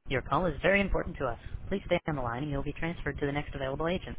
Your call is very important to us. Please stay on the line and you'll be transferred to the next available agent.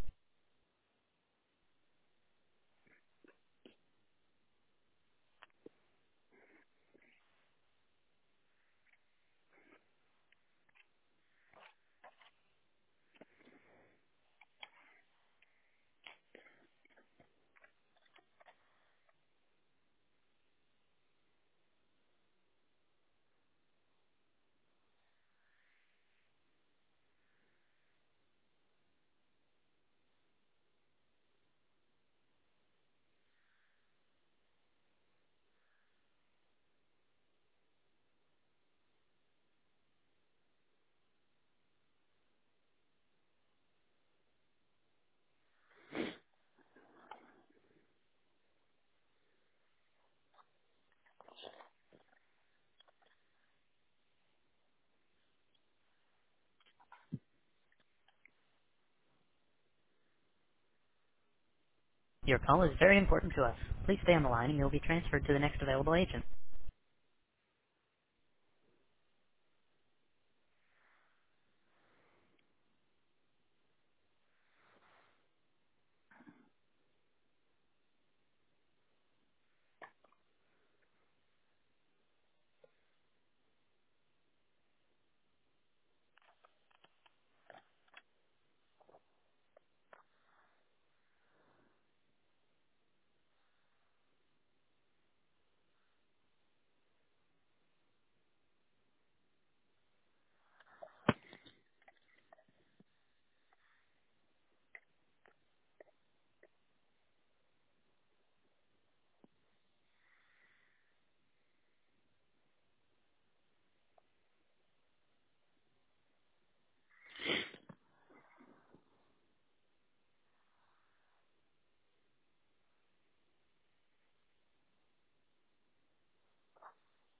Your call is very important to us. Please stay on the line and you'll be transferred to the next available agent.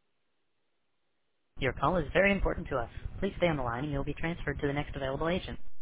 Your call is very important to us. Please stay on the line and you'll be transferred to the next available agent.